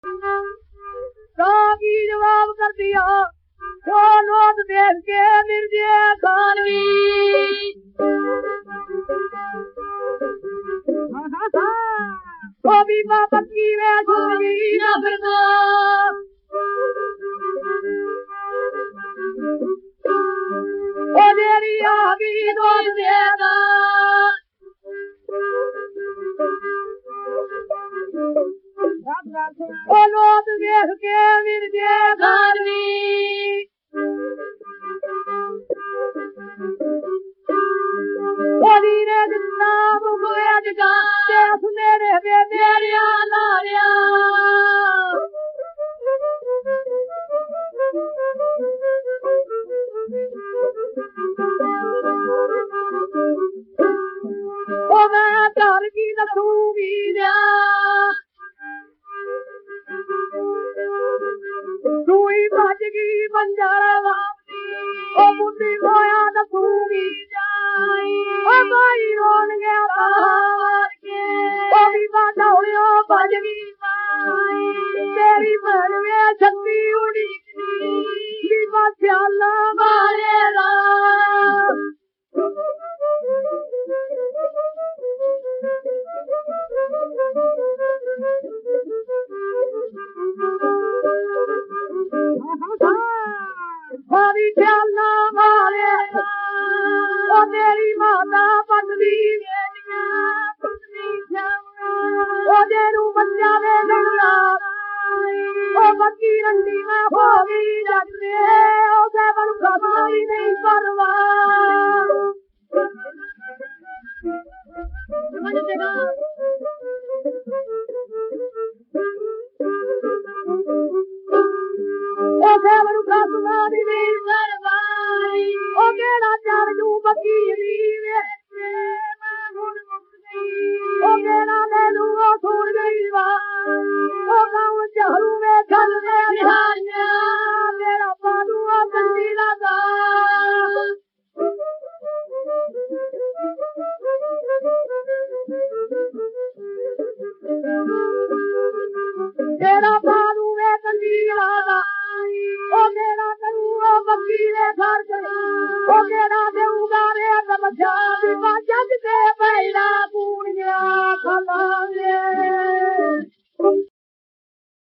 की जवाब कर दिया जो लोग देख के मिर्जे खानवी तो भी बाप की वे छोड़ी न फिरना ओ तेरी आगी दोस्त देगा ओ लोग देख के मिर्जे खानवी ओ दीने जितना मुझे जगा देख मेरे बेरिया लारिया ओ मैं घर की दसूंगी जा तूई बाजगी बंजारा वापसी ओ मुझे खोया दसूंगी जाई ओ भाई रोन गया बाहर के ओ भी बाटा हुआ बाजगी माई तेरी मन में छत्ती उड़ी भी बादशाला मारे राम भाभी चलना मारे ओ तेरी माता पत्नी ओ तेरू बच्चा में लड़ना ओ बच्ची रंडी में होगी जगते ओ सेवन खबाई नहीं परवा ओ सेवन खबाई नहीं परवाई ओ केड़ा चार जू बच्ची लीवे ओ केड़ा मैनू ओ छोड़ गई वा ओ गाँव चहरू में चल में बिहारिया मेरा पालू ओ बंदी लगा तेरा पालू में बंदी लगा ओ मेरा करू ओ बंदी ले घर ओ मेरा देऊगा रे तमचा